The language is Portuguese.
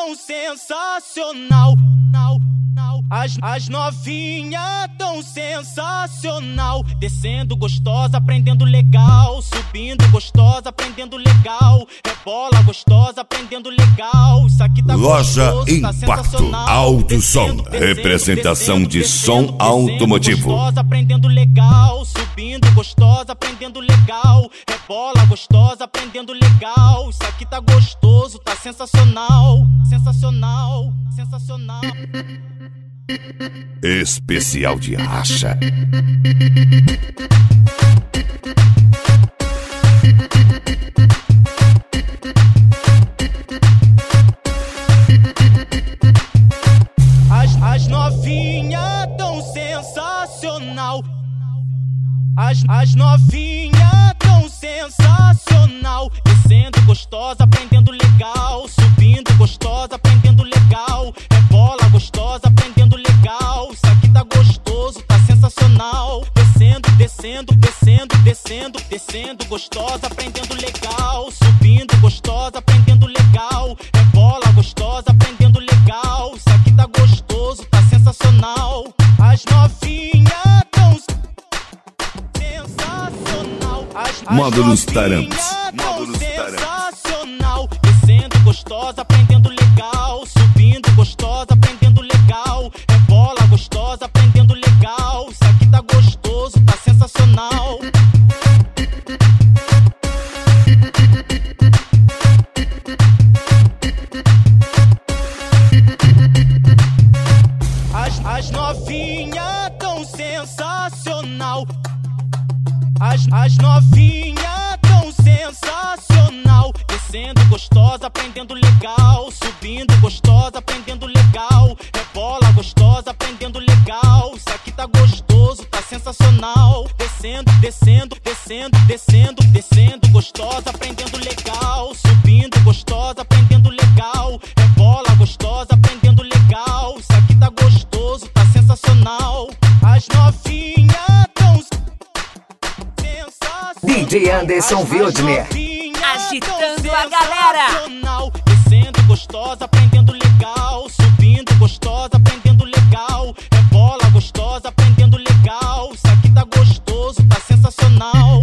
tão sensacional. As novinha tão sensacional. Descendo gostosa, aprendendo legal. Subindo gostosa, aprendendo legal. Rebola gostosa, aprendendo legal. Isso aqui tá Loja gostoso, Impacto tá sensacional. Alto Som, representação de som automotivo. Gostosa, aprendendo legal. Subindo gostosa, aprendendo legal. Rebola gostosa, aprendendo legal. Isso aqui tá gostoso, tá sensacional. Sensacional, sensacional. Especial de racha. As novinha tão sensacional. As novinha tão sensacional. Descendo gostosa, aprendendo legal. Subindo gostosa, aprendendo legal. Rebola gostosa, aprendendo legal. Isso aqui tá gostoso, tá sensacional. Descendo, descendo, descendo, descendo, descendo gostosa, aprendendo legal. Subindo gostosa, aprendendo legal. Rebola gostosa, aprendendo legal. Isso aqui tá gostoso, tá sensacional. As novinha tão sensacional. Módulos Taramps. Sensacional. Descendo gostosa, aprendendo legal. Subindo gostosa, aprendendo legal. Rebola gostosa, aprendendo legal. Isso aqui tá gostoso, tá sensacional. As novinha tão sensacional. As novinha tão sensacional. Descendo gostosa, aprendendo legal. Subindo gostosa, aprendendo legal. Rebola gostosa, aprendendo legal. Isso aqui tá gostoso, tá sensacional. Descendo, descendo, descendo, descendo, descendo gostosa, aprendendo legal. Subindo gostosa, aprendendo legal. Rebola gostosa, aprendendo legal. Isso aqui tá gostoso, tá sensacional. As novinha tão sensacional. DJ Anderson Wildner agitando a galera. Descendo gostosa, aprendendo legal. Subindo gostosa, aprendendo legal. Rebola gostosa, aprendendo legal. Isso aqui tá gostoso, tá sensacional.